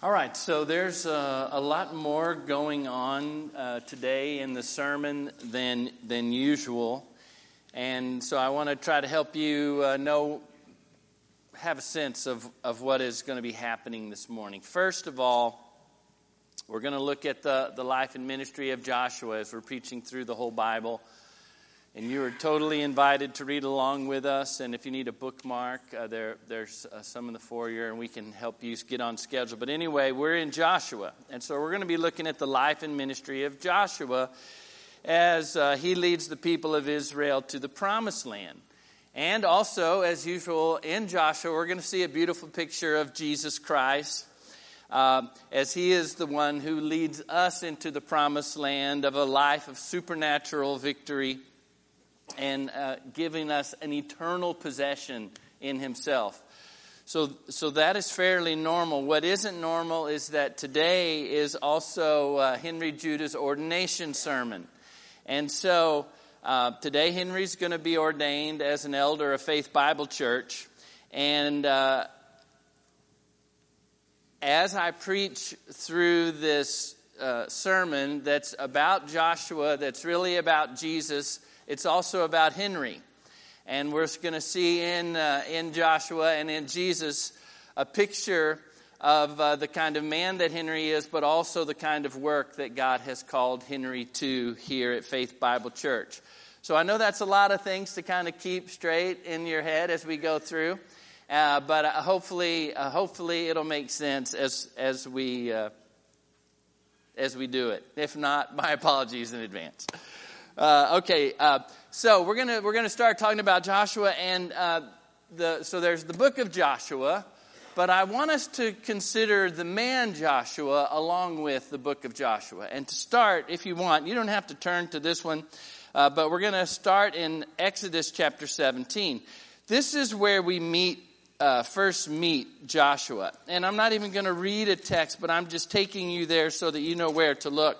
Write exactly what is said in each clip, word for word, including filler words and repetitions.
All right, so there's uh, a lot more going on uh, today in the sermon than than usual, and so I want to try to help you uh, know, have a sense of, of what is going to be happening this morning. First of all, we're going to look at the, the life and ministry of Joshua as we're preaching through the whole Bible. And you are totally invited to read along with us. And if you need a bookmark, uh, there there's uh, some in the foyer, and we can help you get on schedule. But anyway, we're in Joshua. And so we're going to be looking at the life and ministry of Joshua as uh, he leads the people of Israel to the promised land. And also, as usual, in Joshua, we're going to see a beautiful picture of Jesus Christ uh, as he is the one who leads us into the promised land of a life of supernatural victory, and uh, giving us an eternal possession in himself. So so that is fairly normal. What isn't normal is that today is also uh, Henry Judah's ordination sermon. And so uh, today Henry's going to be ordained as an elder of Faith Bible Church. And uh, as I preach through this uh, sermon that's about Joshua, that's really about Jesus, it's also about Henry. And we're going to see in uh, in Joshua and in Jesus a picture of uh, the kind of man that Henry is, but also the kind of work that God has called Henry to here at Faith Bible Church. So I know that's a lot of things to kind of keep straight in your head as we go through. Uh, but uh, hopefully uh, hopefully it'll make sense as as we uh, as we do it. If not, my apologies in advance. Uh, okay, uh, so we're gonna we're gonna start talking about Joshua, and uh, the so there's the book of Joshua, but I want us to consider the man Joshua along with the book of Joshua. And to start, if you want, you don't have to turn to this one, uh, but we're gonna start in Exodus chapter seventeen. This is where we meet uh, first meet Joshua, and I'm not even going to read a text, but I'm just taking you there so that you know where to look.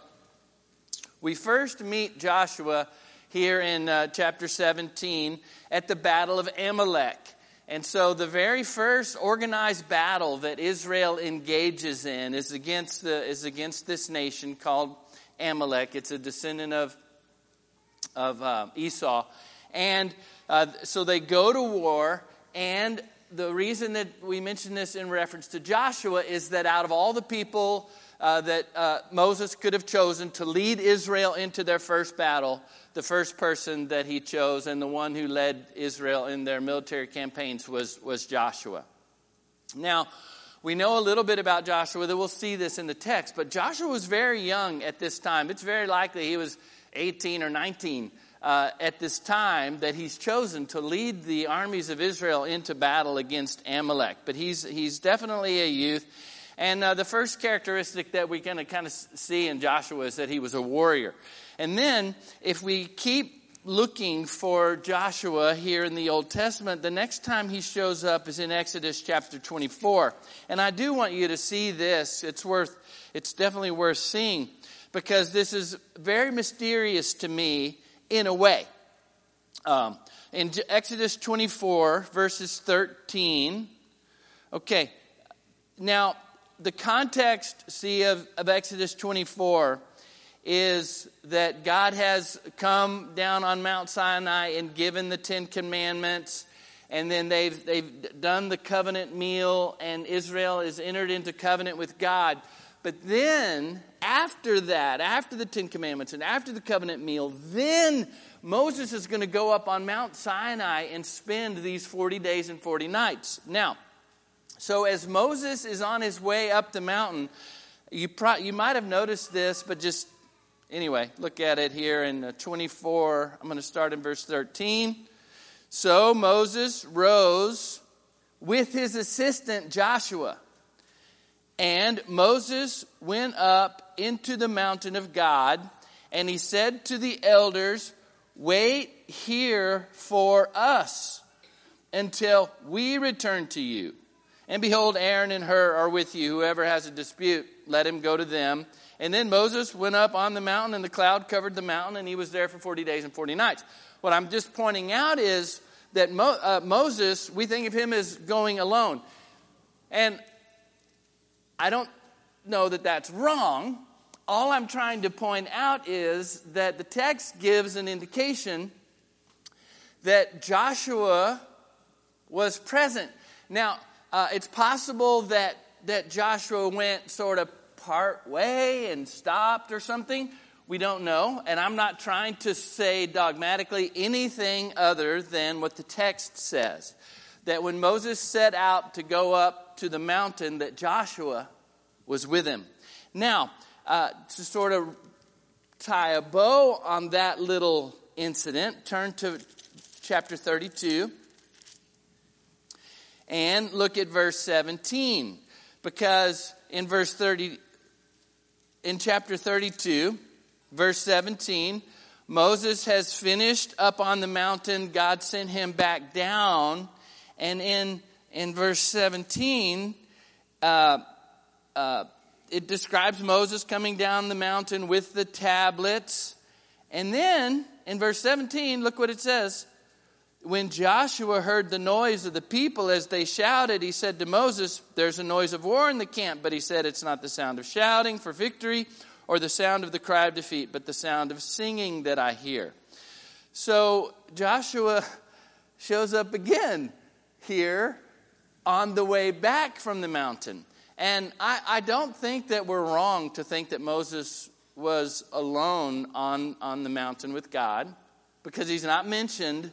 We first meet Joshua here in uh, chapter seventeen at the Battle of Amalek. And so the very first organized battle that Israel engages in is against the is against this nation called Amalek. It's a descendant of of uh, Esau. And uh, so they go to war, and the reason that we mention this in reference to Joshua is that out of all the people Uh, that uh, Moses could have chosen to lead Israel into their first battle, the first person that he chose and the one who led Israel in their military campaigns was, was Joshua. Now, we know a little bit about Joshua, that we'll see this in the text, but Joshua was very young at this time. It's very likely he was eighteen or nineteen uh, at this time that he's chosen to lead the armies of Israel into battle against Amalek. But he's he's definitely a youth. And uh, the first characteristic that we're going to kind of see in Joshua is that he was a warrior. And then, if we keep looking for Joshua here in the Old Testament, the next time he shows up is in Exodus chapter twenty-four. And I do want you to see this. It's worth, it's definitely worth seeing, because this is very mysterious to me in a way. Um, in Exodus twenty-four, verses thirteen. Okay, now, the context, see, of, of Exodus twenty-four is that God has come down on Mount Sinai and given the Ten Commandments, and then they've they've done the covenant meal, and Israel is entered into covenant with God. But then, after that, after the Ten Commandments and after the covenant meal, then Moses is going to go up on Mount Sinai and spend these forty days and forty nights. Now, so as Moses is on his way up the mountain, you pro- you might have noticed this, but just, anyway, look at it here in twenty-four. I'm going to start in verse thirteen. So Moses rose with his assistant Joshua, and Moses went up into the mountain of God, and he said to the elders, "Wait here for us until we return to you. And behold, Aaron and Hur are with you. Whoever has a dispute, let him go to them." And then Moses went up on the mountain, and the cloud covered the mountain, and he was there for forty days and forty nights. What I'm just pointing out is that Mo, uh, Moses, we think of him as going alone. And I don't know that that's wrong. All I'm trying to point out is that the text gives an indication that Joshua was present. Now, uh, it's possible that, that Joshua went sort of part way and stopped or something. We don't know. And I'm not trying to say dogmatically anything other than what the text says. That when Moses set out to go up to the mountain, that Joshua was with him. Now, uh, to sort of tie a bow on that little incident, turn to chapter thirty-two and look at verse seventeen. Because in verse thirty, in chapter thirty-two, verse seventeen, Moses has finished up on the mountain. God sent him back down. And in, in verse seventeen, uh, uh, it describes Moses coming down the mountain with the tablets. And then in verse seventeen, look what it says. When Joshua heard the noise of the people as they shouted, he said to Moses, there's a noise of war in the camp. But he said, it's not the sound of shouting for victory or the sound of the cry of defeat, but the sound of singing that I hear. So Joshua shows up again here on the way back from the mountain. And I, I don't think that we're wrong to think that Moses was alone on, on the mountain with God, because he's not mentioned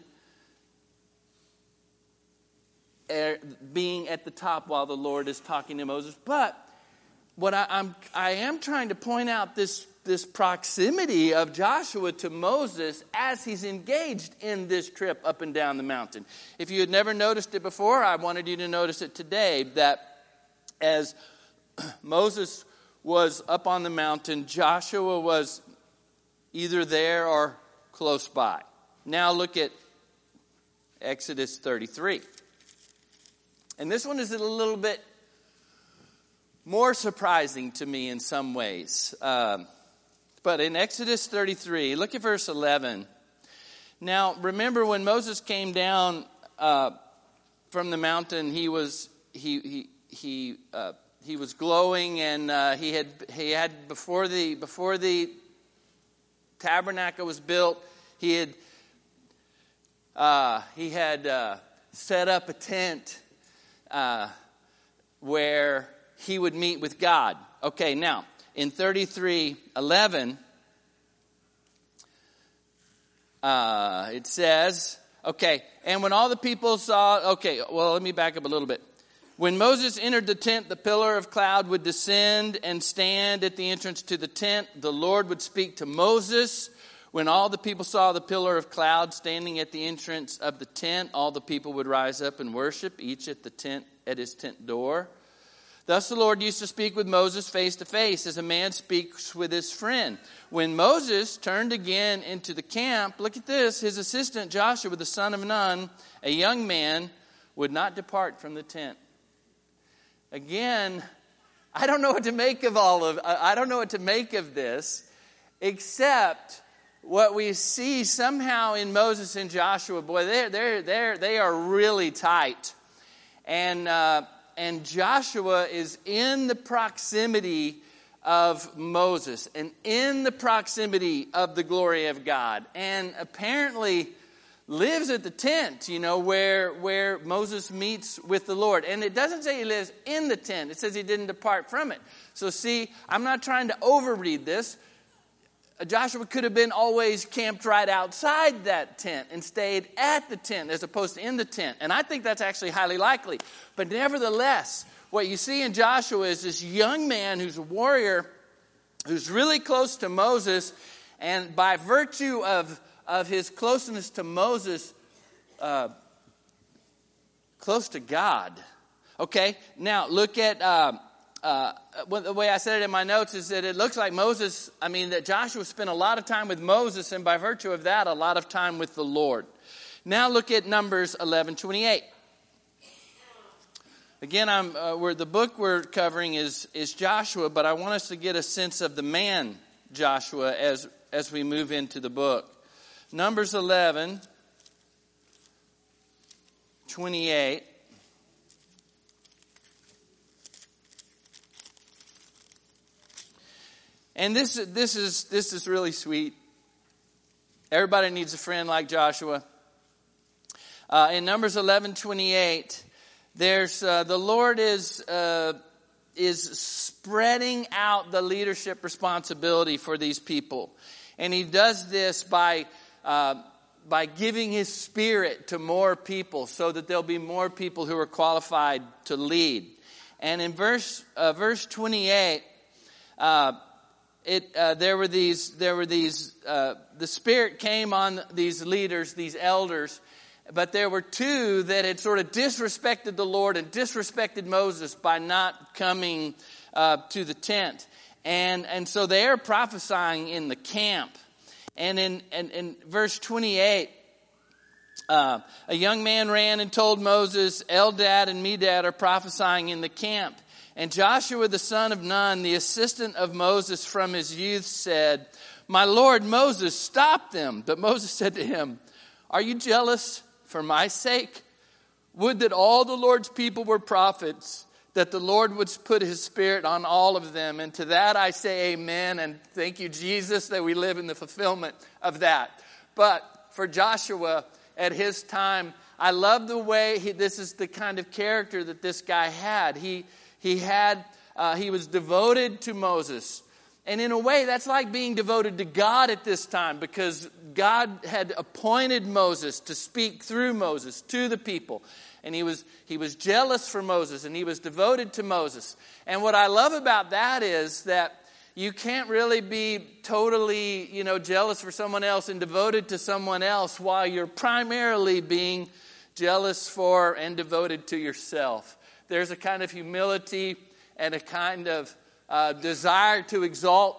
being at the top while the Lord is talking to Moses. But what I, I'm, I am trying to point out this, this proximity of Joshua to Moses as he's engaged in this trip up and down the mountain. If you had never noticed it before, I wanted you to notice it today, that as Moses was up on the mountain, Joshua was either there or close by. Now look at Exodus thirty-three. And this one is a little bit more surprising to me in some ways. Um, but in Exodus thirty-three, look at verse eleven. Now, remember when Moses came down uh, from the mountain, he was he he he uh, he was glowing, and uh, he had he had before the before the tabernacle was built, he had uh, he had uh, set up a tent uh, where he would meet with God. Okay, now, in thirty-three eleven, uh, it says, okay, and when all the people saw, okay, well, let me back up a little bit. When Moses entered the tent, the pillar of cloud would descend and stand at the entrance to the tent. The Lord would speak to Moses. When all the people saw the pillar of cloud standing at the entrance of the tent, all the people would rise up and worship, each at the tent, at his tent door. Thus the Lord used to speak with Moses face to face, as a man speaks with his friend. When Moses turned again into the camp, look at this, his assistant Joshua, the son of Nun, a young man, would not depart from the tent. Again, I don't know what to make of all of, I don't know what to make of this, except what we see somehow in Moses and Joshua. Boy, they're, they're, they're, they are really tight. And, uh, and Joshua is in the proximity of Moses and in the proximity of the glory of God. And apparently lives at the tent, you know, where, where Moses meets with the Lord. And it doesn't say he lives in the tent. It says he didn't depart from it. So see, I'm not trying to overread this. Joshua could have been always camped right outside that tent and stayed at the tent as opposed to in the tent. And I think that's actually highly likely. But nevertheless, what you see in Joshua is this young man who's a warrior, who's really close to Moses. And by virtue of, of his closeness to Moses, uh, close to God. Okay, now look at... Uh, Uh, the way I said it in my notes is that it looks like Moses, I mean that Joshua spent a lot of time with Moses, and by virtue of that, a lot of time with the Lord. Now look at Numbers eleven twenty-eight. Again, I'm uh, where the book we're covering is is Joshua, but I want us to get a sense of the man Joshua as as we move into the book. Numbers eleven twenty-eight. And this, this, is, this is really sweet. Everybody needs a friend like Joshua. Uh, in Numbers eleven twenty-eight, there's uh, the Lord is uh, is spreading out the leadership responsibility for these people, and He does this by uh, by giving His Spirit to more people, so that there'll be more people who are qualified to lead. And in verse uh, verse twenty-eight. Uh, It uh, there were these there were these uh, the Spirit came on these leaders, these elders, but there were two that had sort of disrespected the Lord and disrespected Moses by not coming uh, to the tent, and and so they are prophesying in the camp, and in and in verse twenty-eight, uh, a young man ran and told Moses, Eldad and Medad are prophesying in the camp. And Joshua the son of Nun, the assistant of Moses from his youth, said, "My lord Moses, stop them." But Moses said to him, "Are you jealous for my sake? Would that all the Lord's people were prophets, that the Lord would put His Spirit on all of them. And to that I say amen, and thank you, Jesus, that we live in the fulfillment of that." But for Joshua at his time, I love the way, he, this is the kind of character that this guy had. He He had, uh, he was devoted to Moses. And in a way, that's like being devoted to God at this time, because God had appointed Moses to speak through Moses to the people. And he was, he was jealous for Moses, and he was devoted to Moses. And what I love about that is that you can't really be totally, you know, jealous for someone else and devoted to someone else while you're primarily being jealous for and devoted to yourself. There's a kind of humility and a kind of uh, desire to exalt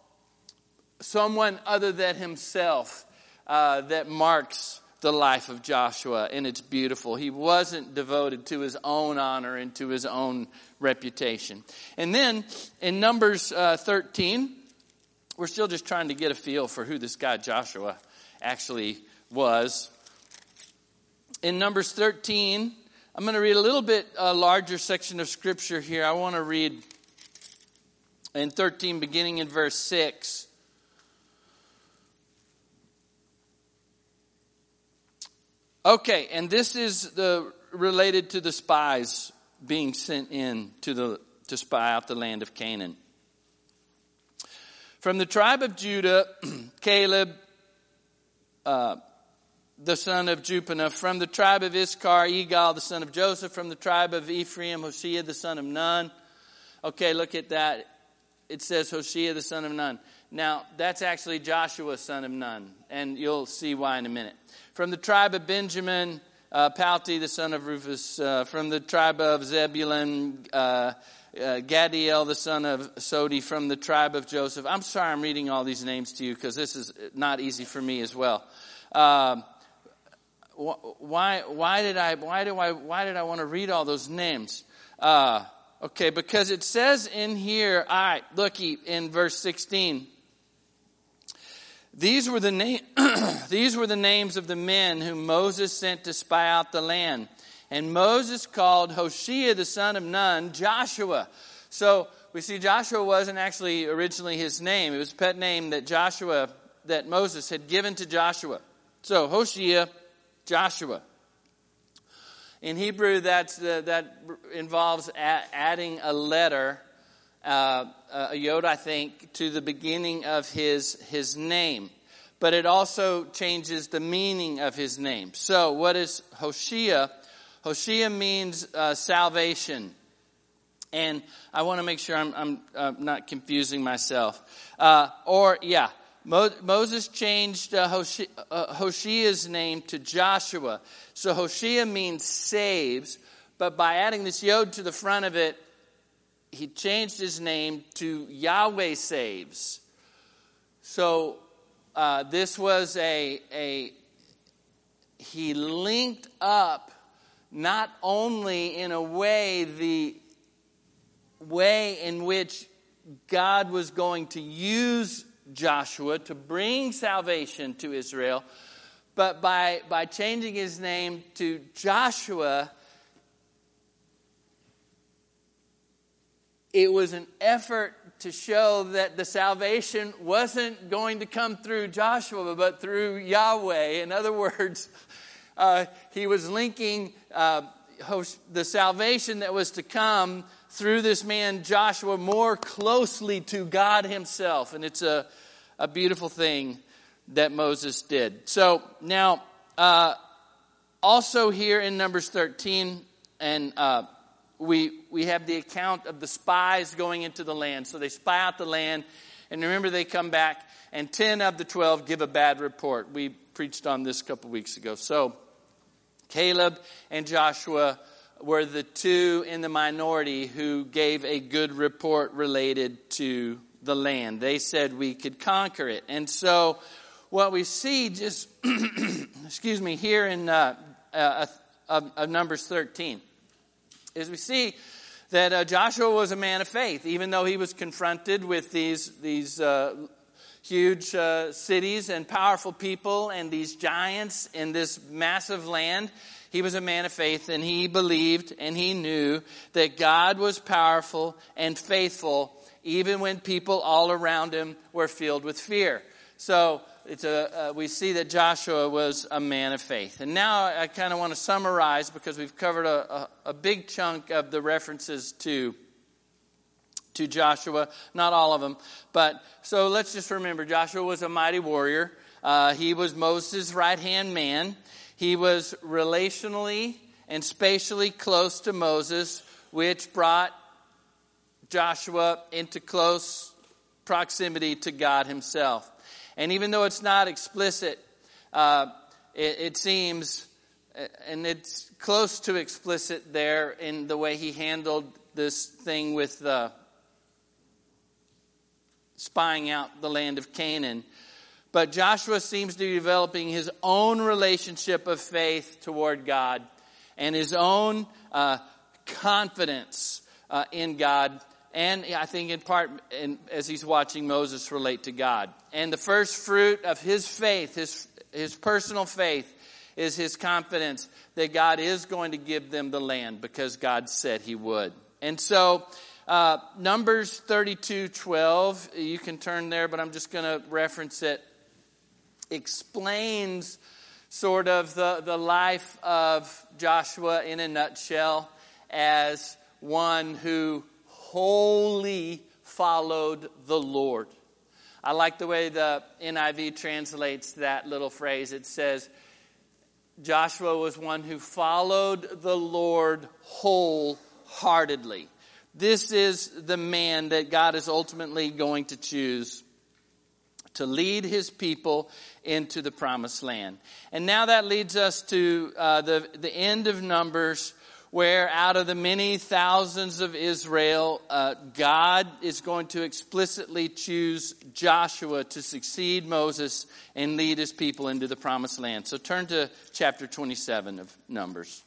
someone other than himself uh, that marks the life of Joshua, and it's beautiful. He wasn't devoted to his own honor and to his own reputation. And then in Numbers uh, thirteen, we're still just trying to get a feel for who this guy Joshua actually was. In Numbers thirteen, I'm going to read a little bit uh, larger section of Scripture here. I want to read in thirteen, beginning in verse six. Okay, and this is the related to the spies being sent in to the to spy out the land of Canaan. From the tribe of Judah, Caleb, uh, the son of Jephunneh. From the tribe of Issachar, Egal, the son of Joseph. From the tribe of Ephraim, Hoshea, the son of Nun. Okay, look at that. It says Hoshea, the son of Nun. Now, that's actually Joshua, son of Nun, and you'll see why in a minute. From the tribe of Benjamin, uh, Palti, the son of Rufus. Uh, from the tribe of Zebulun, uh, uh, Gadiel, the son of Sodi. From the tribe of Joseph. I'm sorry I'm reading all these names to you, because this is not easy for me as well. Um, Why? Why did I? Why do I? Why did I want to read all those names? Uh, okay, because it says in here. All right, looky in verse sixteen. These were the name. These were the names of the men whom Moses sent to spy out the land, and Moses called Hoshea the son of Nun Joshua. So we see Joshua wasn't actually originally his name; it was a pet name that Joshua, that Moses had given to Joshua. So Hoshea, Joshua. In Hebrew, that's uh, that involves a- adding a letter, uh, a yod, I think, to the beginning of his his name. But it also changes the meaning of his name. So, what is Hoshea? Hoshea means uh, salvation, and I want to make sure I'm, I'm uh, not confusing myself. Uh, or yeah. Moses changed uh, Hoshea, uh, Hoshea's name to Joshua. So Hoshea means saves, but by adding this yod to the front of it, he changed his name to Yahweh saves. So uh, this was a, a, he linked up not only in a way the way in which God was going to use Joshua to bring salvation to Israel, but by by changing his name to Joshua, it was an effort to show that the salvation wasn't going to come through Joshua, but through Yahweh. In other words, uh, he was linking uh, the salvation that was to come through this man Joshua more closely to God himself. And it's a, a beautiful thing that Moses did. So now, uh, also here in Numbers thirteen, and uh, we we have the account of the spies going into the land. So they spy out the land, and remember they come back, and ten of the twelve give a bad report. We preached on this a couple weeks ago. So Caleb and Joshua were the two in the minority who gave a good report related to the land. They said we could conquer it. And so what we see just, excuse me, here in uh, uh, of, of Numbers thirteen is we see that uh, Joshua was a man of faith, even though he was confronted with these these uh, huge uh, cities and powerful people and these giants in this massive land. He was a man of faith, and he believed and he knew that God was powerful and faithful, even when people all around him were filled with fear. So it's a uh, we see that Joshua was a man of faith. And now I kind of want to summarize, because we've covered a, a, a big chunk of the references to to Joshua, not all of them. But so let's just remember, Joshua was a mighty warrior. Uh, he was Moses' right-hand man. He was relationally and spatially close to Moses, which brought Joshua into close proximity to God himself. And even though it's not explicit, uh, it, it seems, and it's close to explicit there in the way he handled this thing with uh, spying out the land of Canaan. But Joshua seems to be developing his own relationship of faith toward God and his own uh, confidence uh, in God. And I think in part in, as he's watching Moses relate to God. And the first fruit of his faith, his, his personal faith, is his confidence that God is going to give them the land because God said he would. And so uh, Numbers thirty-two twelve, you can turn there, but I'm just going to reference it. Explains sort of the, the life of Joshua in a nutshell as one who wholly followed the Lord. I like the way the N I V translates that little phrase. It says, Joshua was one who followed the Lord wholeheartedly. This is the man that God is ultimately going to choose to lead his people into the promised land. And now that leads us to uh, the, the end of Numbers, where out of the many thousands of Israel, uh, God is going to explicitly choose Joshua to succeed Moses and lead his people into the promised land. So turn to chapter twenty-seven of Numbers.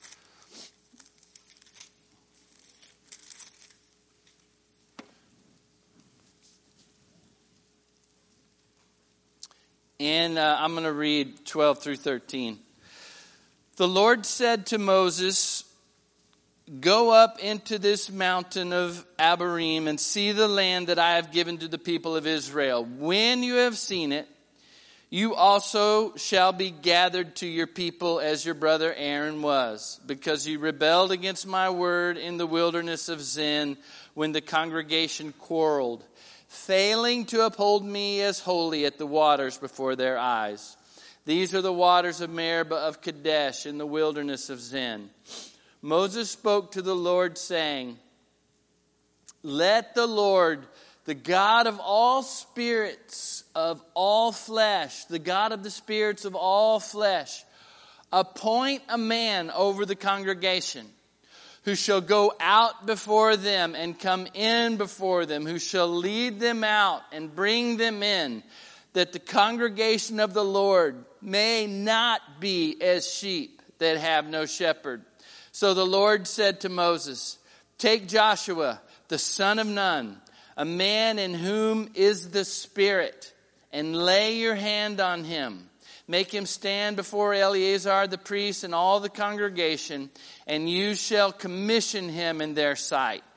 And uh, I'm going to read twelve through thirteen. The Lord said to Moses, go up into this mountain of Abarim and see the land that I have given to the people of Israel. When you have seen it, you also shall be gathered to your people as your brother Aaron was, because you rebelled against my word in the wilderness of Zin when the congregation quarreled, failing to uphold me as holy at the waters before their eyes. These are the waters of Meribah of Kadesh in the wilderness of Zin. Moses spoke to the Lord, saying, let the Lord, the God of all spirits of all flesh, the God of the spirits of all flesh, appoint a man over the congregation, who shall go out before them and come in before them, who shall lead them out and bring them in, that the congregation of the Lord may not be as sheep that have no shepherd. So the Lord said to Moses, take Joshua, the son of Nun, a man in whom is the Spirit, and lay your hand on him. Make him stand before Eleazar the priest and all the congregation, and you shall commission him in their sight.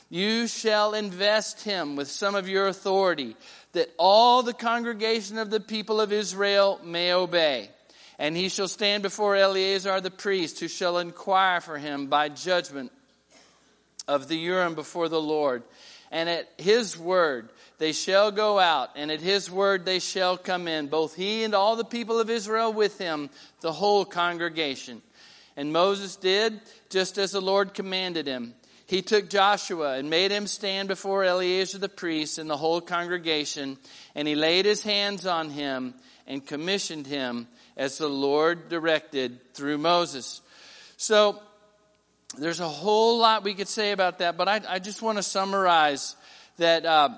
You shall invest him with some of your authority, that all the congregation of the people of Israel may obey. And he shall stand before Eleazar the priest, who shall inquire for him by judgment of the Urim before the Lord. And at his word they shall go out, and at his word they shall come in, both he and all the people of Israel with him, the whole congregation. And Moses did just as the Lord commanded him. He took Joshua and made him stand before Eleazar the priest and the whole congregation, and he laid his hands on him and commissioned him as the Lord directed through Moses. So there's a whole lot we could say about that, but I, I just want to summarize that uh,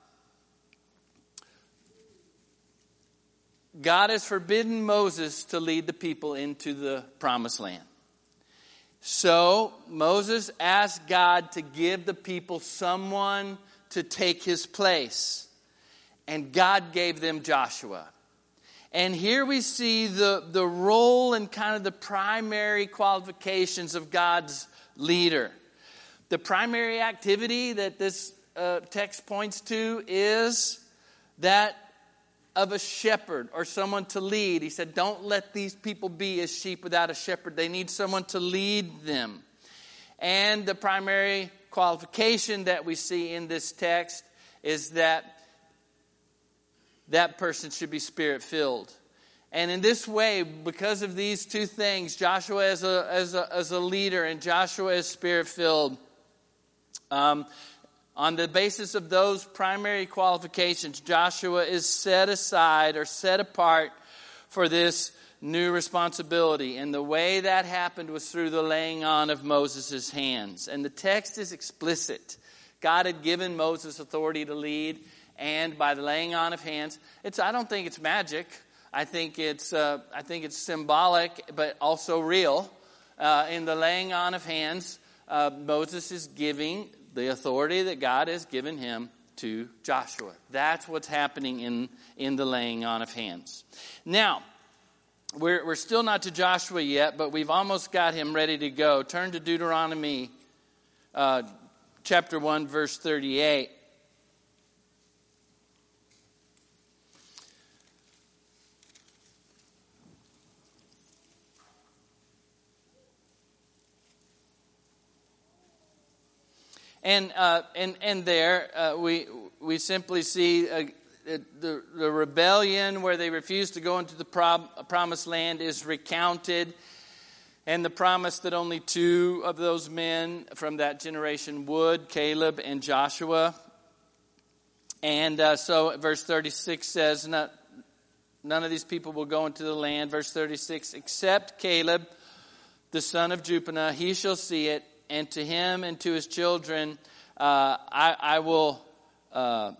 God has forbidden Moses to lead the people into the promised land. So Moses asked God to give the people someone to take his place. And God gave them Joshua. And here we see the, the role and kind of the primary qualifications of God's leader. The primary activity that this uh, text points to is that of a shepherd or someone to lead. He said, don't let these people be as sheep without a shepherd. They need someone to lead them. And the primary qualification that we see in this text is that that person should be Spirit-filled. And in this way, because of these two things, Joshua as a, as a, as a leader and Joshua as Spirit-filled, um, on the basis of those primary qualifications, Joshua is set aside or set apart for this new responsibility. And the way that happened was through the laying on of Moses' hands. And the text is explicit. God had given Moses authority to lead, and by the laying on of hands, it's I don't think it's magic. I think it's uh, I think it's symbolic, but also real. Uh, in the laying on of hands, uh, Moses is giving the authority that God has given him to Joshua. That's what's happening in, in the laying on of hands. Now, we're, we're still not to Joshua yet, but we've almost got him ready to go. Turn to Deuteronomy uh, chapter one, verse thirty-eight. And uh, and and there uh, we we simply see uh, the the rebellion where they refused to go into the prom- promised land is recounted, and the promise that only two of those men from that generation would, Caleb and Joshua. And uh, so verse thirty-six says, Not, none of these people will go into the land. Verse thirty-six, except Caleb, the son of Jephunneh, he shall see it. And to him and to his children, uh, I, I will, uh,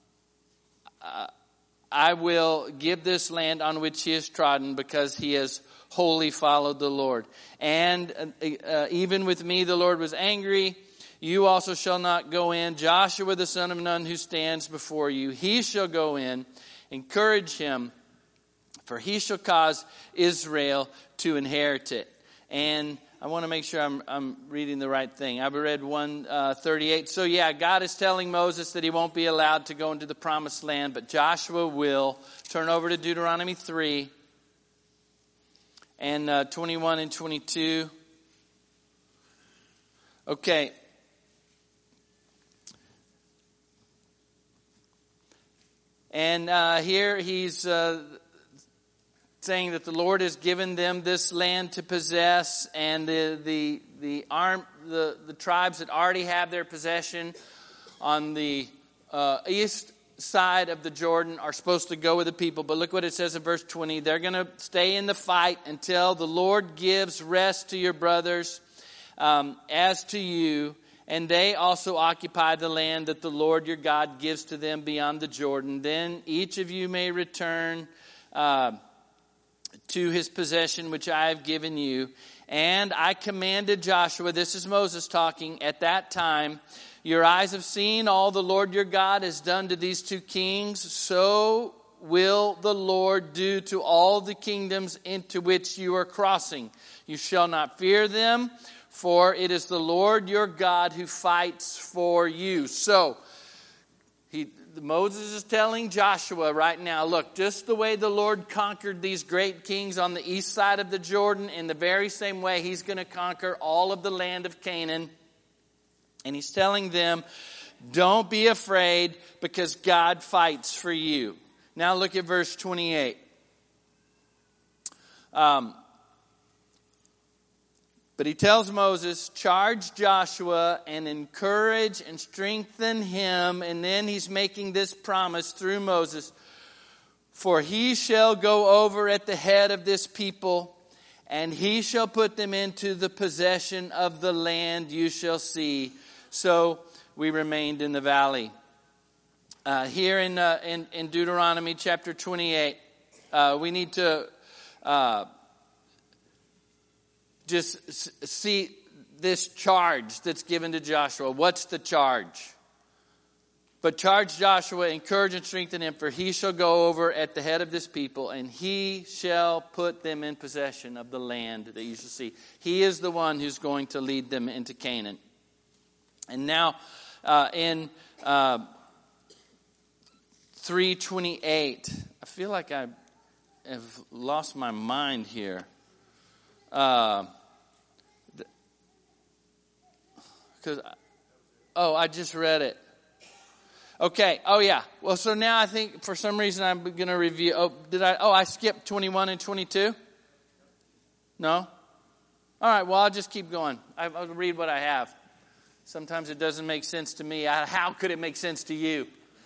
I will give this land on which he has trodden, because he has wholly followed the Lord. And uh, even with me, the Lord was angry. You also shall not go in. Joshua the son of Nun, who stands before you, he shall go in. Encourage him, for he shall cause Israel to inherit it. And I want to make sure I'm, I'm reading the right thing. I read one thirty-eight. So yeah, God is telling Moses that he won't be allowed to go into the promised land, but Joshua will. Turn over to Deuteronomy three and uh, twenty-one and twenty-two. Okay. And uh, here he's Uh, saying that the Lord has given them this land to possess, and the the the arm the, the tribes that already have their possession on the uh, east side of the Jordan are supposed to go with the people. But look what it says in verse twenty. They're going to stay in the fight until the Lord gives rest to your brothers um, as to you, and they also occupy the land that the Lord your God gives to them beyond the Jordan. Then each of you may return Uh, to his possession which I have given you. And I commanded Joshua, this is Moses talking, at that time, your eyes have seen all the Lord your God has done to these two kings, so will the Lord do to all the kingdoms into which you are crossing. You shall not fear them, for it is the Lord your God who fights for you. So, he, Moses is telling Joshua right now, look, just the way the Lord conquered these great kings on the east side of the Jordan, in the very same way he's going to conquer all of the land of Canaan. And he's telling them, don't be afraid because God fights for you. Now look at verse twenty-eight. Um, but he tells Moses, charge Joshua and encourage and strengthen him. And then he's making this promise through Moses. For he shall go over at the head of this people, and he shall put them into the possession of the land you shall see. So we remained in the valley. Uh, here in, uh, in in Deuteronomy chapter twenty-eight, uh, we need to uh, just see this charge that's given to Joshua. What's the charge? But charge Joshua, encourage and strengthen him, for he shall go over at the head of this people, and he shall put them in possession of the land that you shall see. He is the one who's going to lead them into Canaan. And now uh, in uh, three twenty-eight, I feel like I have lost my mind here. Uh, because, oh, I just read it. Okay. Oh, yeah. Well, so now I think for some reason I'm going to review. Oh, did I? Oh, I skipped twenty-one and twenty-two. No. All right. Well, I'll just keep going. I'll read what I have. Sometimes it doesn't make sense to me. How could it make sense to you?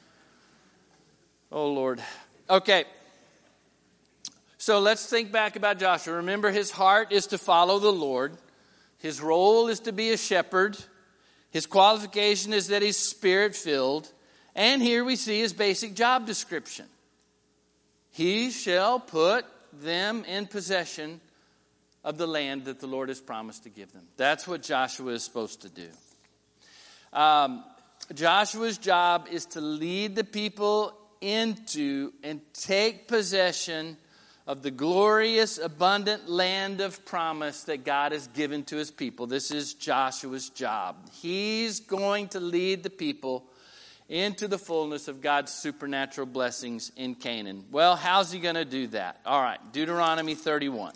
Oh, Lord. Okay. So let's think back about Joshua. Remember, his heart is to follow the Lord. His role is to be a shepherd. His qualification is that he's spirit-filled. And here we see his basic job description. He shall put them in possession of the land that the Lord has promised to give them. That's what Joshua is supposed to do. Um, Joshua's job is to lead the people into and take possession of the glorious, abundant land of promise that God has given to his people. This is Joshua's job. He's going to lead the people into the fullness of God's supernatural blessings in Canaan. Well, how's he going to do that? All right, Deuteronomy thirty-one.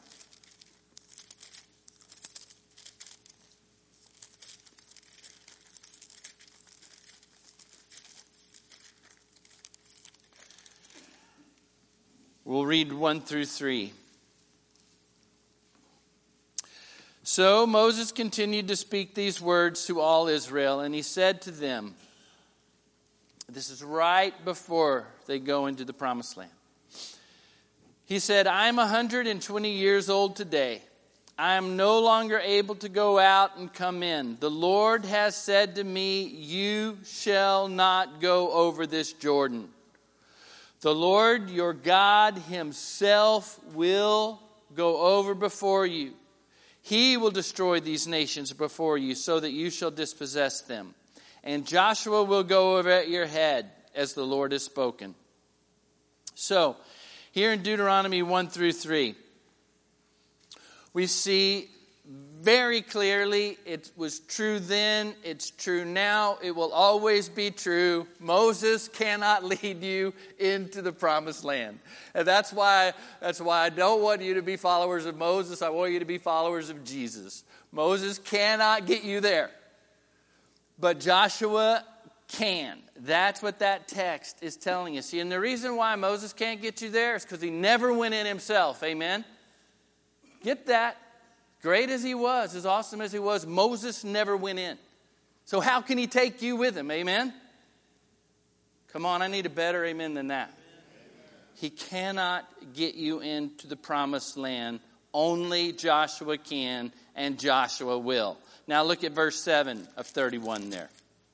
We'll read one through three. So Moses continued to speak these words to all Israel, and he said to them, this is right before they go into the promised land. He said, I am one hundred twenty years old today. I am no longer able to go out and come in. The Lord has said to me, you shall not go over this Jordan. The Lord your God himself will go over before you. He will destroy these nations before you so that you shall dispossess them. And Joshua will go over at your head as the Lord has spoken. So, here in Deuteronomy one through three, we see very clearly it was true then, it's true now, it will always be true. Moses cannot lead you into the promised land. And that's why, that's why I don't want you to be followers of Moses. I want you to be followers of Jesus. Moses cannot get you there. But Joshua can. That's what that text is telling us. See, and the reason why Moses can't get you there is because he never went in himself. Amen? Get that? Great as he was, as awesome as he was, Moses never went in. So how can he take you with him? Amen? Come on, I need a better amen than that. He cannot get you into the promised land. Only Joshua can, and Joshua will. Now look at verse seven of thirty-one there.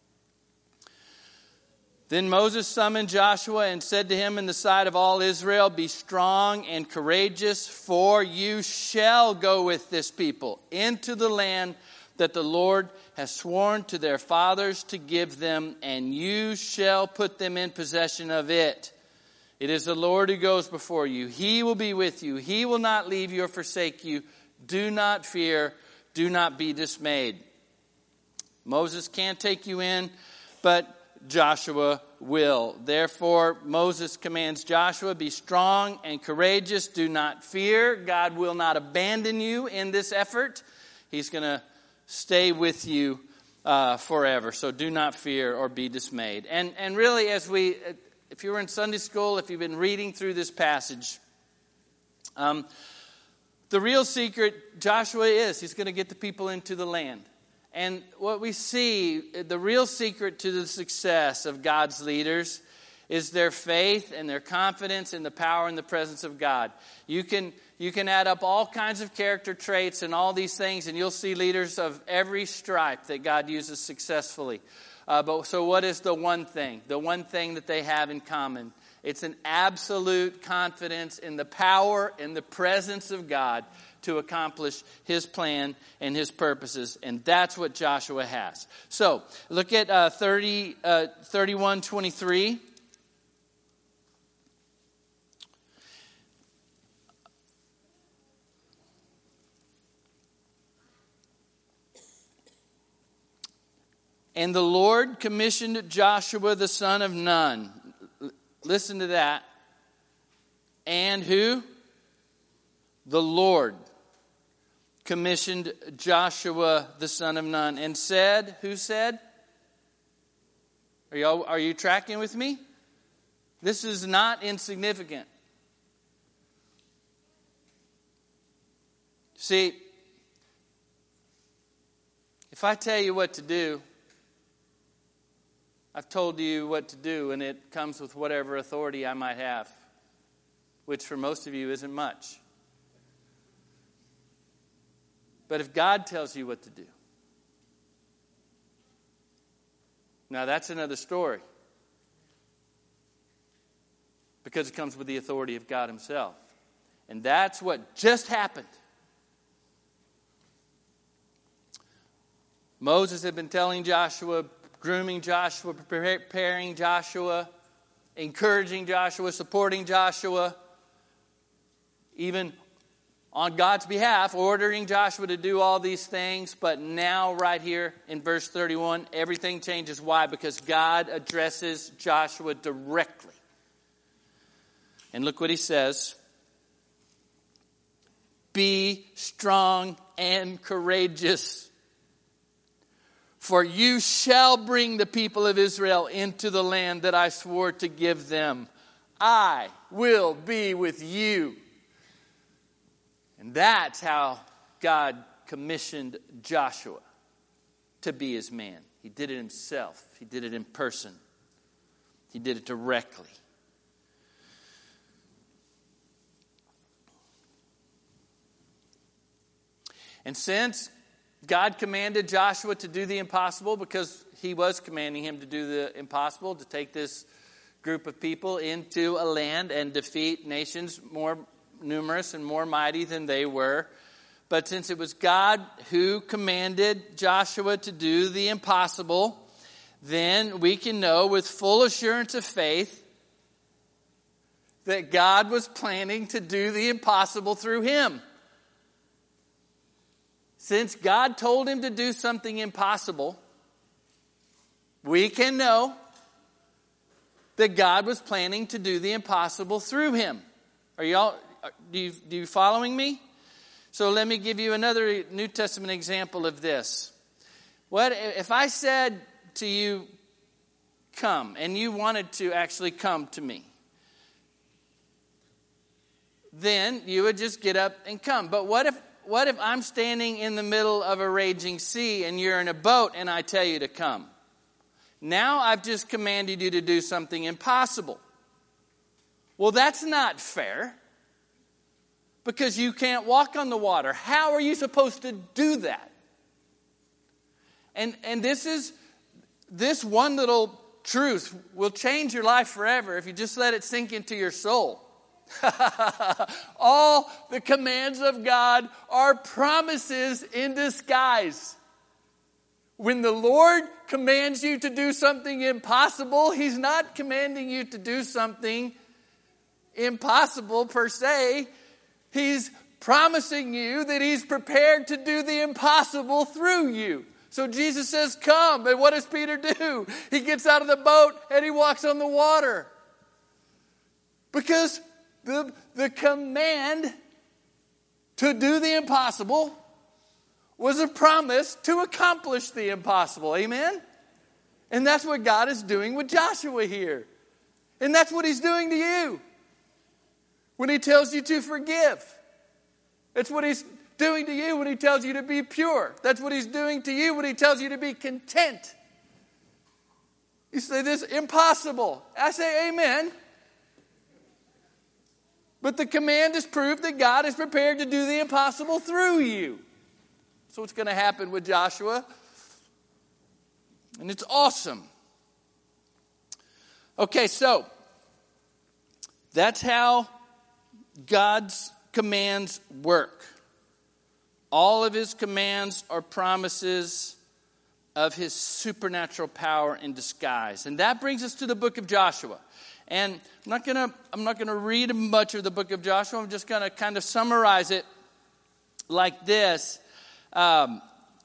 Then Moses summoned Joshua and said to him in the sight of all Israel, be strong and courageous, for you shall go with this people into the land that the Lord has sworn to their fathers to give them, and you shall put them in possession of it. It is the Lord who goes before you. He will be with you. He will not leave you or forsake you. Do not fear. Do not be dismayed. Moses can't take you in, but Joshua will. Therefore, Moses commands Joshua, be strong and courageous. Do not fear. God will not abandon you in this effort. He's going to stay with you uh, forever. So do not fear or be dismayed. And, and really, as we, if you were in Sunday school, if you've been reading through this passage, um, the real secret, Joshua is, he's going to get the people into the land. And what we see, the real secret to the success of God's leaders is their faith and their confidence in the power and the presence of God. You can, you can add up all kinds of character traits and all these things, and you'll see leaders of every stripe that God uses successfully. Uh, but so what is the one thing? The one thing that they have in common? It's an absolute confidence in the power and the presence of God to accomplish His plan and His purposes. And that's what Joshua has. So, look at uh, thirty, uh, thirty-one twenty-three. And the Lord commissioned Joshua the son of Nun. Listen to that. And who? The Lord commissioned Joshua the son of Nun and said, who said? Are you, are you tracking with me? This is not insignificant. See, if I tell you what to do, I've told you what to do, and it comes with whatever authority I might have, which for most of you isn't much. But if God tells you what to do, now that's another story. Because it comes with the authority of God Himself. And that's what just happened. Moses had been telling Joshua, grooming Joshua, preparing Joshua, encouraging Joshua, supporting Joshua, even on God's behalf, ordering Joshua to do all these things. But now, right here in verse thirty-one, everything changes. Why? Because God addresses Joshua directly. And look what He says. Be strong and courageous, for you shall bring the people of Israel into the land that I swore to give them. I will be with you. And that's how God commissioned Joshua to be His man. He did it Himself. He did it in person. He did it directly. And since God commanded Joshua to do the impossible, because He was commanding him to do the impossible, to take this group of people into a land and defeat nations more numerous and more mighty than they were. But since it was God who commanded Joshua to do the impossible, then we can know with full assurance of faith that God was planning to do the impossible through him. Since God told him to do something impossible, we can know that God was planning to do the impossible through him. Are y'all, do you, do you following me? So let me give you another New Testament example of this. What if I said to you, come, and you wanted to actually come to me? Then you would just get up and come. But what if what if I'm standing in the middle of a raging sea and you're in a boat and I tell you to come? Now I've just commanded you to do something impossible. Well, that's not fair, because you can't walk on the water. How are you supposed to do that? And and this is this one little truth will change your life forever if you just let it sink into your soul. All the commands of God are promises in disguise. When the Lord commands you to do something impossible, He's not commanding you to do something impossible per se. He's promising you that he's prepared to do the impossible through you. So Jesus says, come. And what does Peter do? He gets out of the boat and he walks on the water. Because the, the command to do the impossible was a promise to accomplish the impossible. Amen? And that's what God is doing with Joshua here. And that's what he's doing to you when he tells you to forgive. That's what he's doing to you when he tells you to be pure. That's what he's doing to you when he tells you to be content. You say this impossible. I say amen. But the command is proof that God is prepared to do the impossible through you. So what's going to happen with Joshua? And it's awesome. Okay, so that's how God's commands work. All of his commands are promises of his supernatural power in disguise. And that brings us to the book of Joshua. And I'm not going to I'm not going to read much of the book of Joshua. I'm just going to kind of summarize it like this. Um,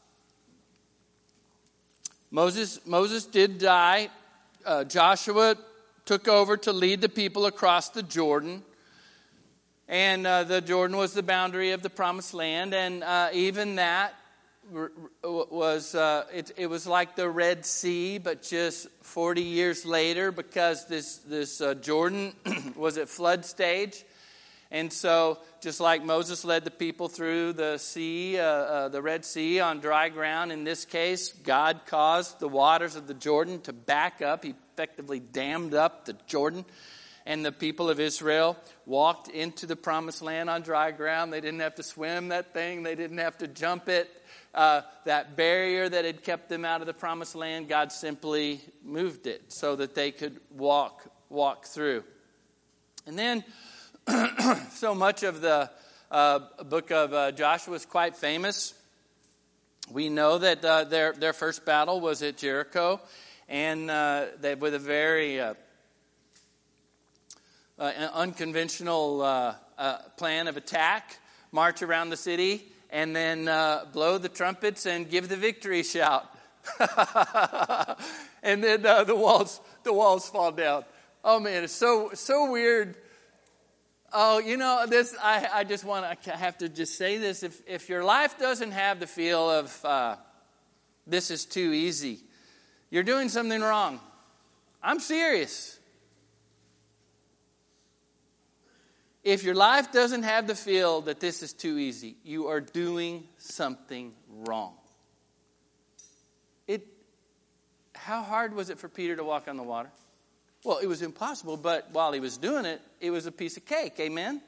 Moses Moses did die. Uh, Joshua took over to lead the people across the Jordan. And uh, the Jordan was the boundary of the promised land. And uh, even that was, uh, it, it was like the Red Sea, but just forty years later, because this, this uh, Jordan was at flood stage. And so just like Moses led the people through the sea, uh, uh, the Red Sea on dry ground, in this case, God caused the waters of the Jordan to back up. He effectively dammed up the Jordan. And the people of Israel walked into the promised land on dry ground. They didn't have to swim that thing. They didn't have to jump it. Uh, that barrier that had kept them out of the promised land, God simply moved it so that they could walk, walk through. And then, so much of the uh, book of uh, Joshua is quite famous. We know that uh, their, their first battle was at Jericho. And uh, they, with a very... Uh, Uh, an unconventional uh, uh, plan of attack, march around the city, and then uh, blow the trumpets and give the victory shout. And then uh, the walls the walls fall down. Oh man, it's so so weird. Oh, you know this. I, I just want to. I have to just say this. If if your life doesn't have the feel of uh, this is too easy, you're doing something wrong. I'm serious. If your life doesn't have the feel that this is too easy, you are doing something wrong. It. How hard was it for Peter to walk on the water? Well, it was impossible, but while he was doing it, it was a piece of cake. Amen?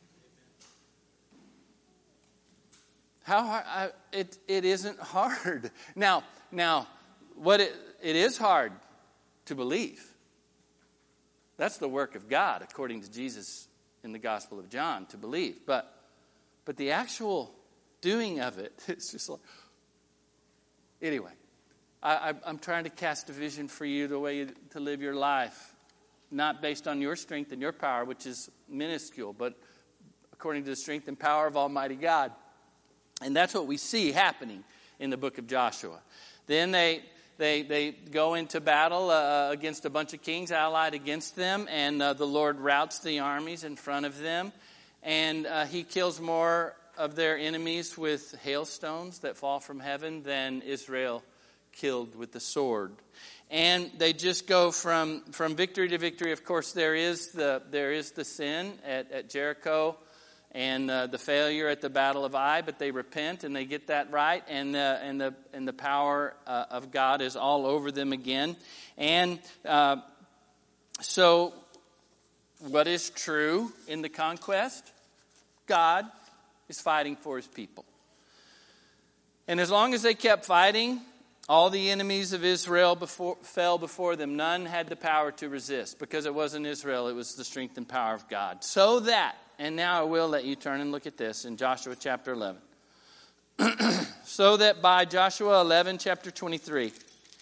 How hard? I, it it isn't hard. Now, now, what it it is hard to believe. That's the work of God, according to Jesus in the Gospel of John, to believe. But but the actual doing of it, it's just like... Anyway, I, I, I'm trying to cast a vision for you, the way you, to live your life, not based on your strength and your power, which is minuscule, but according to the strength and power of Almighty God. And that's what we see happening in the book of Joshua. Then they... They they go into battle uh, against a bunch of kings allied against them, and uh, the Lord routs the armies in front of them, and uh, he kills more of their enemies with hailstones that fall from heaven than Israel killed with the sword. And they just go from, from victory to victory. Of course, there is the there is the sin at, at Jericho, and uh, the failure at the Battle of Ai, but they repent and they get that right, and the and the and the power uh, of God is all over them again. And uh, so, what is true in the conquest? God is fighting for His people, and as long as they kept fighting, all the enemies of Israel before, fell before them. None had the power to resist, because it wasn't Israel; it was the strength and power of God. So that. And now I will let you turn and look at this in Joshua chapter eleven. So that by Joshua eleven, chapter twenty-three.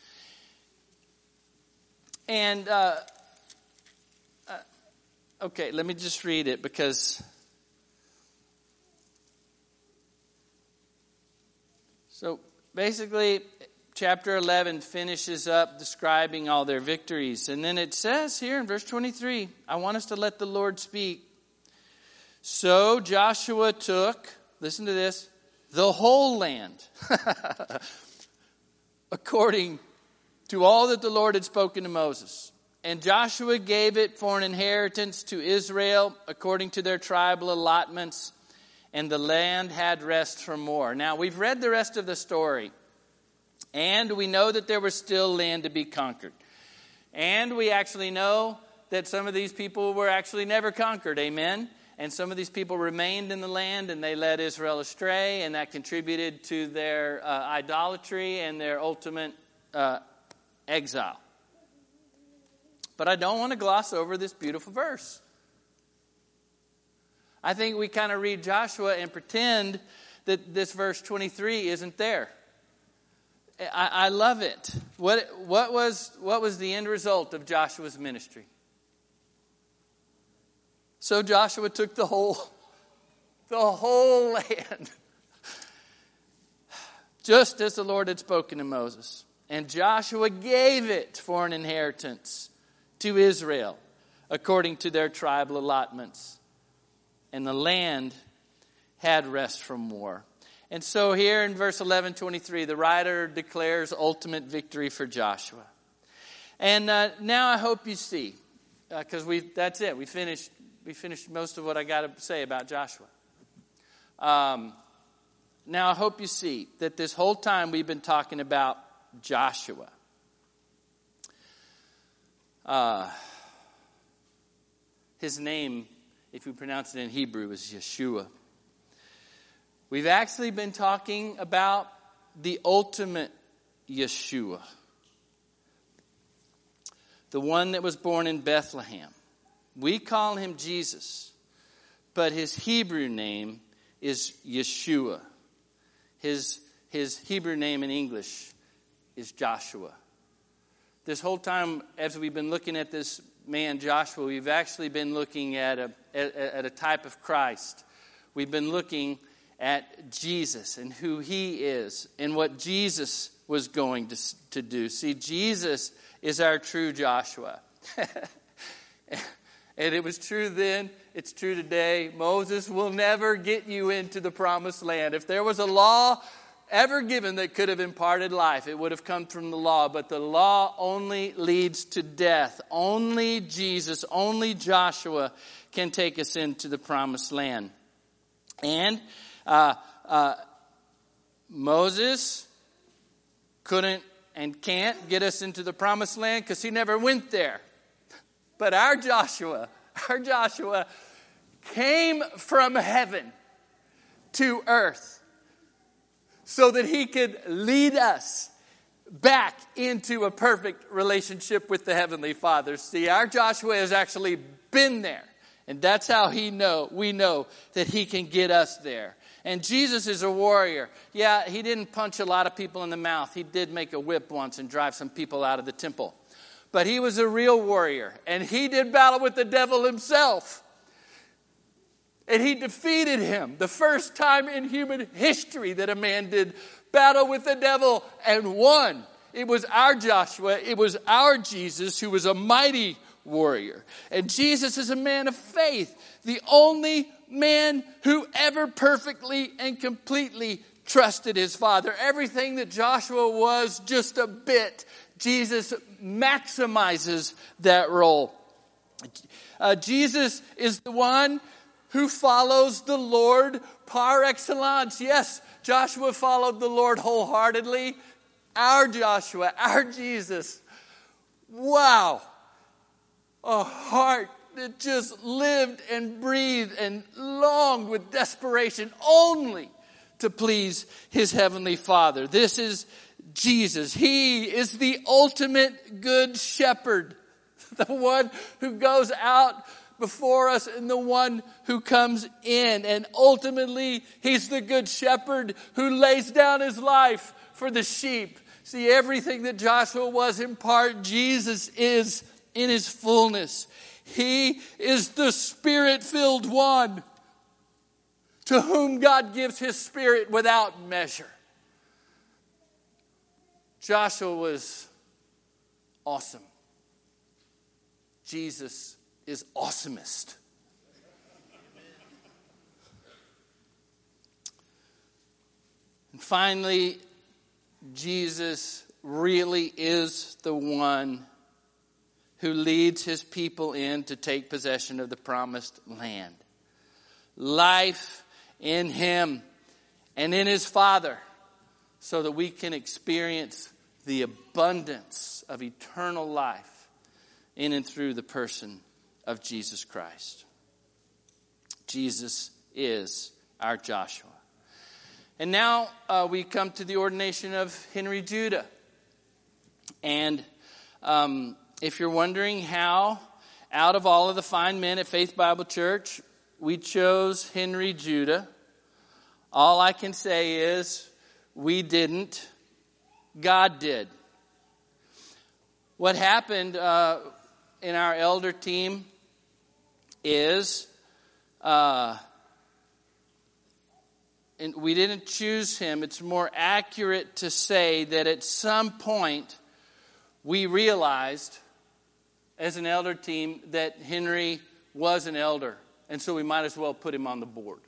And, uh, uh, okay, let me just read it, because So basically, chapter eleven finishes up describing all their victories. And then it says here in verse twenty-three, I want us to let the Lord speak. So Joshua took, listen to this, the whole land, according to all that the Lord had spoken to Moses. And Joshua gave it for an inheritance to Israel according to their tribal allotments, and the land had rest from war. Now, we've read the rest of the story, and we know that there was still land to be conquered. And we actually know that some of these people were actually never conquered, amen? And some of these people remained in the land, and they led Israel astray, and that contributed to their uh, idolatry and their ultimate uh, exile. But I don't want to gloss over this beautiful verse. I think we kind of read Joshua and pretend that this verse twenty-three isn't there. I, I love it. What, what was, what was the end result of Joshua's ministry? So Joshua took the whole, the whole land, just as the Lord had spoken to Moses. And Joshua gave it for an inheritance to Israel, according to their tribal allotments. And the land had rest from war. And so here in verse eleven twenty-three, the writer declares ultimate victory for Joshua. And uh, now I hope you see, because uh, we that's it. We finished we finished most of what I got to say about Joshua. Um, now I hope you see that this whole time we've been talking about Joshua. Uh, his name, if you pronounce it in Hebrew, is Yeshua. We've actually been talking about the ultimate Yeshua, the one that was born in Bethlehem. We call him Jesus, but his Hebrew name is Yeshua. His, his Hebrew name in English is Joshua. This whole time, as we've been looking at this man Joshua, we've actually been looking at a, at, at a type of Christ. We've been looking at Jesus and who he is and what Jesus was going to, to do. See, Jesus is our true Joshua. And it was true then, it's true today. Moses will never get you into the promised land. If there was a law ever given that could have imparted life, it would have come from the law. But the law only leads to death. Only Jesus, only Joshua can take us into the promised land. And uh, uh, Moses couldn't and can't get us into the promised land because he never went there. But our Joshua, our Joshua came from heaven to earth so that he could lead us back into a perfect relationship with the Heavenly Father. See, our Joshua has actually been there. And that's how he know we know that he can get us there. And Jesus is a warrior. Yeah, he didn't punch a lot of people in the mouth. He did make a whip once and drive some people out of the temple. But he was a real warrior. And he did battle with the devil himself. And he defeated him. The first time in human history that a man did battle with the devil and won. It was our Joshua. It was our Jesus who was a mighty warrior. And Jesus is a man of faith. The only man who ever perfectly and completely trusted his Father. Everything that Joshua was, just a bit. Jesus maximizes that role. Uh, Jesus is the one who follows the Lord par excellence. Yes, Joshua followed the Lord wholeheartedly. Our Joshua, our Jesus. Wow. A heart that just lived and breathed and longed with desperation only to please his Heavenly Father. This is Jesus. He is the ultimate good shepherd. The one who goes out before us and the one who comes in. And ultimately, he's the good shepherd who lays down his life for the sheep. See, everything that Joshua was in part, Jesus is in his fullness. He is the Spirit-filled one to whom God gives his Spirit without measure. Joshua was awesome. Jesus is awesomest. And finally, Jesus really is the one who leads his people in to take possession of the promised land. Life in him and in his Father, so that we can experience the abundance of eternal life in and through the person of Jesus Christ. Jesus is our Joshua. And now uh, we come to the ordination of Henry Judah. And um, if you're wondering how, out of all of the fine men at Faith Bible Church, we chose Henry Judah, all I can say is we didn't. God did. What happened uh, in our elder team is uh, and we didn't choose him. It's more accurate to say that at some point we realized as an elder team that Henry was an elder, and so we might as well put him on the board.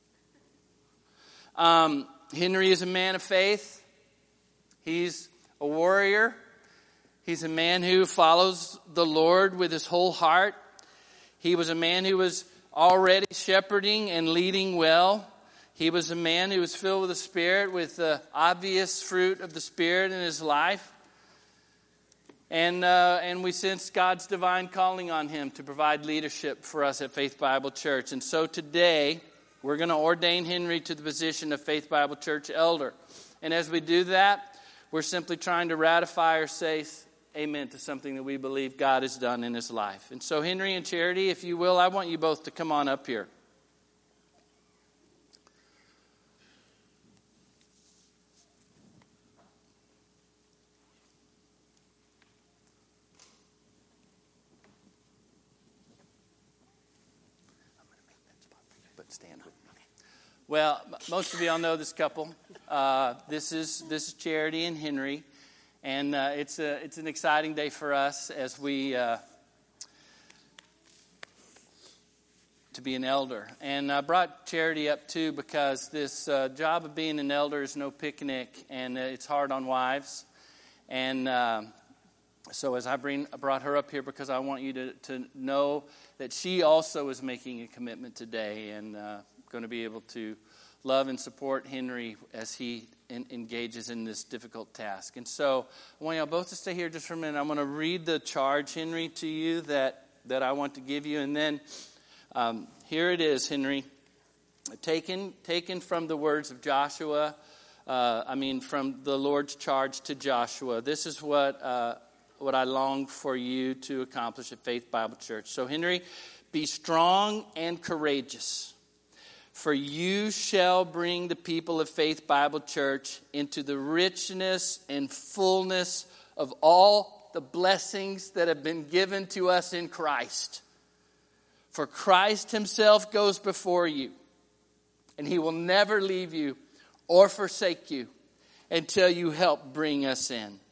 Um, Henry is a man of faith. He's a warrior. He's a man who follows the Lord with his whole heart. He was a man who was already shepherding and leading well. He was a man who was filled with the Spirit, with the obvious fruit of the Spirit in his life. And uh, and we sense God's divine calling on him to provide leadership for us at Faith Bible Church. And so today, we're going to ordain Henry to the position of Faith Bible Church elder. And as we do that, we're simply trying to ratify or say amen to something that we believe God has done in his life. And so Henry and Charity, if you will, I want you both to come on up here. Stand. Well, most of y'all know this couple. Uh, this is this is Charity and Henry, and uh, it's a it's an exciting day for us as we uh, to be an elder. And I brought Charity up too because this uh, job of being an elder is no picnic, and it's hard on wives. And uh, so as I bring I brought her up here because I want you to to know that she also is making a commitment today and uh, going to be able to love and support Henry as he in, engages in this difficult task. And so I want y'all both to stay here just for a minute. I'm going to read the charge, Henry, to you that, that I want to give you. And then um, here it is, Henry, taken, taken from the words of Joshua, uh, I mean from the Lord's charge to Joshua. This is what... Uh, what I long for you to accomplish at Faith Bible Church. So, Henry, be strong and courageous, for you shall bring the people of Faith Bible Church into the richness and fullness of all the blessings that have been given to us in Christ. For Christ himself goes before you, and he will never leave you or forsake you until you help bring us in.